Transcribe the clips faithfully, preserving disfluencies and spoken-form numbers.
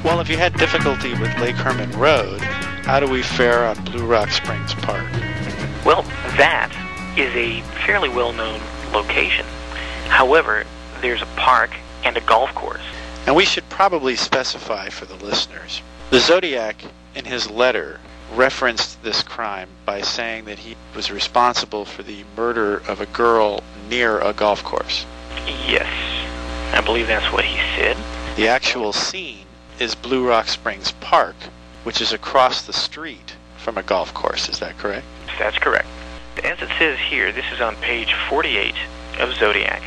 Well, if you had difficulty with Lake Herman Road, how do we fare on Blue Rock Springs Park? Well, that is a fairly well-known location. However, there's a park and a golf course. And we should probably specify for the listeners. The Zodiac, in his letter, referenced this crime by saying that he was responsible for the murder of a girl near a golf course. Yes, I believe that's what he said. The actual scene is Blue Rock Springs Park, which is across the street from a golf course. Is that correct? That's correct. As it says here, this is on page forty-eight of Zodiac.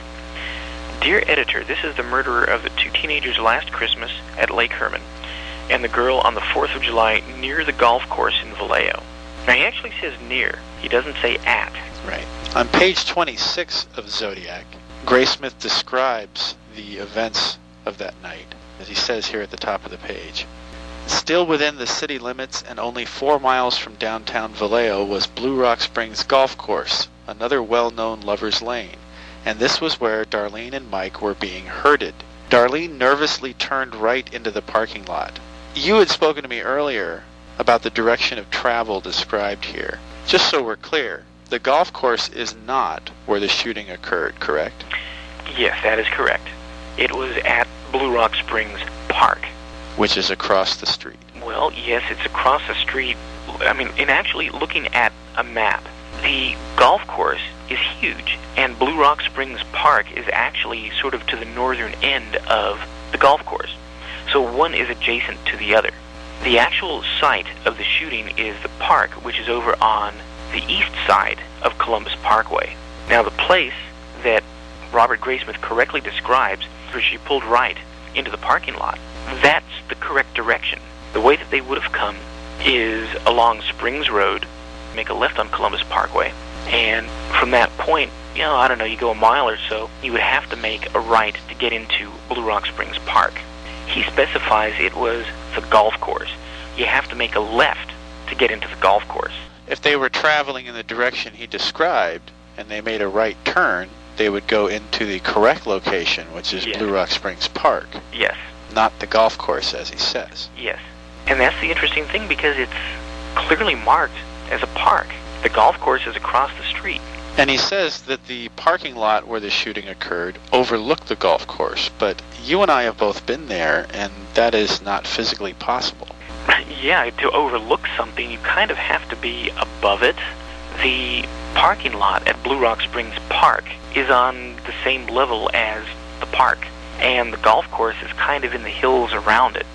Dear editor, this is the murderer of the two teenagers last Christmas at Lake Herman and the girl on the fourth of July near the golf course in Vallejo. Now, he actually says near. He doesn't say at. Right. On page twenty-six of Zodiac, Graysmith describes the events of that night, as he says here at the top of the page. Still within the city limits and only four miles from downtown Vallejo was Blue Rock Springs Golf Course, another well-known lover's lane, and this was where Darlene and Mike were being herded. Darlene nervously turned right into the parking lot. You had spoken to me earlier about the direction of travel described here. Just so we're clear, the golf course is not where the shooting occurred, correct? Yes, that is correct. It was at Blue Rock Springs Park. Which is across the street. Well, yes, it's across the street. I mean, in actually looking at a map, the golf course is huge, and Blue Rock Springs Park is actually sort of to the northern end of the golf course. So one is adjacent to the other. The actual site of the shooting is the park, which is over on the east side of Columbus Parkway. Now, the place that Robert Graysmith correctly describes, where she pulled right into the parking lot, that's the correct direction. The way that they would have come is along Springs Road, make a left on Columbus Parkway, and from that point, you know, I don't know, you go a mile or so, you would have to make a right to get into Blue Rock Springs Park. He specifies it was the golf course. You have to make a left to get into the golf course. If they were traveling in the direction he described, and they made a right turn, they would go into the correct location, which is yes. Blue Rock Springs Park. Yes. Not the golf course, as he says. Yes. And that's the interesting thing, because it's clearly marked as a park. The golf course is across the street. And he says that the parking lot where the shooting occurred overlooked the golf course, but you and I have both been there, and that is not physically possible. Yeah, to overlook something, you kind of have to be above it. The parking lot at Blue Rock Springs Park is on the same level as the park, and the golf course is kind of in the hills around it.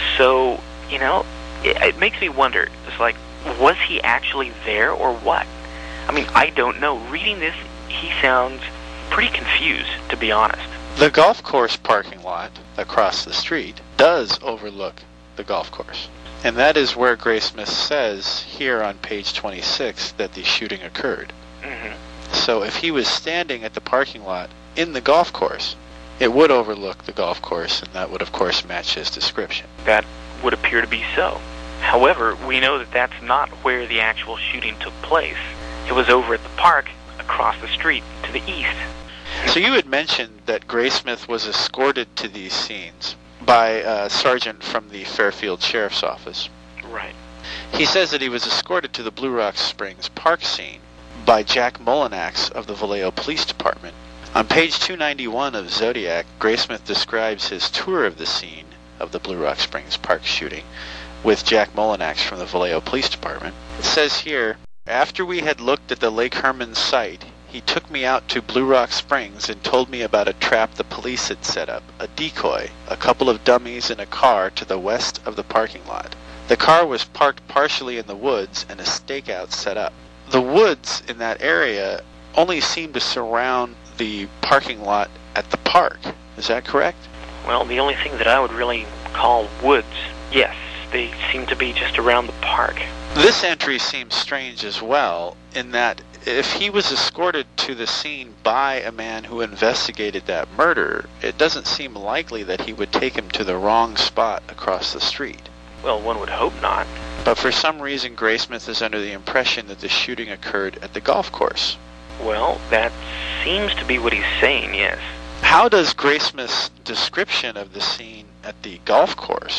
So, you know, it, it makes me wonder, it's like, was he actually there or what? I mean, I don't know. Reading this, he sounds pretty confused, to be honest. The golf course parking lot across the street does overlook the golf course. And that is where Graysmith says here on page twenty-six that the shooting occurred. Mm-hmm. So if he was standing at the parking lot in the golf course, it would overlook the golf course, and that would, of course, match his description. That would appear to be so. However, we know that that's not where the actual shooting took place. It was over at the park across the street to the east. So you had mentioned that Graysmith was escorted to these scenes by a sergeant from the Fairfield Sheriff's Office. Right. He says that he was escorted to the Blue Rock Springs Park scene by Jack Mullinax of the Vallejo Police Department. On page two ninety-one of Zodiac, Graysmith describes his tour of the scene of the Blue Rock Springs Park shooting with Jack Mullinax from the Vallejo Police Department. It says here, after we had looked at the Lake Herman site, he took me out to Blue Rock Springs and told me about a trap the police had set up, a decoy, a couple of dummies in a car to the west of the parking lot. The car was parked partially in the woods and a stakeout set up. The woods in that area only seem to surround the parking lot at the park. Is that correct? Well, the only thing that I would really call woods, yes, they seem to be just around the park. This entry seems strange as well, in that if he was escorted to the scene by a man who investigated that murder, it doesn't seem likely that he would take him to the wrong spot across the street. Well, one would hope not. But for some reason, Graysmith is under the impression that the shooting occurred at the golf course. Well, that seems to be what he's saying, yes. How does Graysmith's description of the scene at the golf course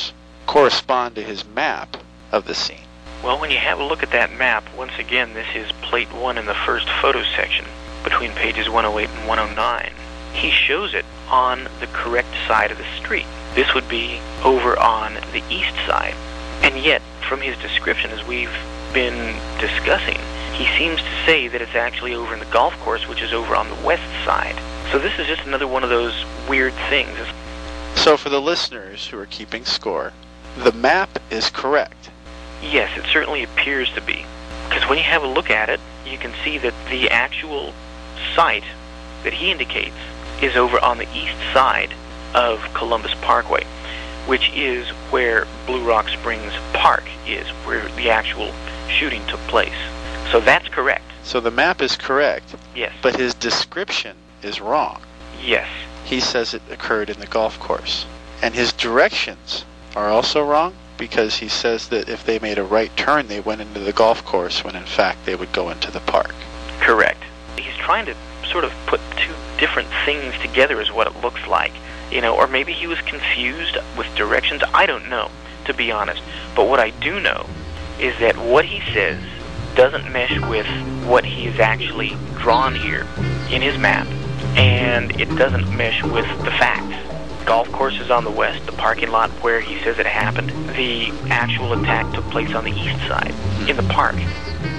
correspond to his map of the scene? Well, when you have a look at that map, once again, this is plate one in the first photo section, between pages one oh eight and one oh nine. He shows it on the correct side of the street. This would be over on the east side. And yet, from his description, as we've been discussing, he seems to say that it's actually over in the golf course, which is over on the west side. So this is just another one of those weird things. So for the listeners who are keeping score, the map is correct. Yes, it certainly appears to be. Because when you have a look at it, you can see that the actual site that he indicates is over on the east side of Columbus Parkway, which is where Blue Rock Springs Park is, where the actual shooting took place. So that's correct. So the map is correct. Yes. But his description is wrong. Yes. He says it occurred in the golf course. And his directions are also wrong, because he says that if they made a right turn, they went into the golf course, when in fact they would go into the park. Correct. He's trying to sort of put two different things together is what it looks like. You know, or maybe he was confused with directions. I don't know, to be honest. But what I do know is that what he says doesn't mesh with what he has actually drawn here in his map, and it doesn't mesh with the facts. Golf course is on the west, the parking lot where he says it happened. The actual attack took place on the east side, in the park.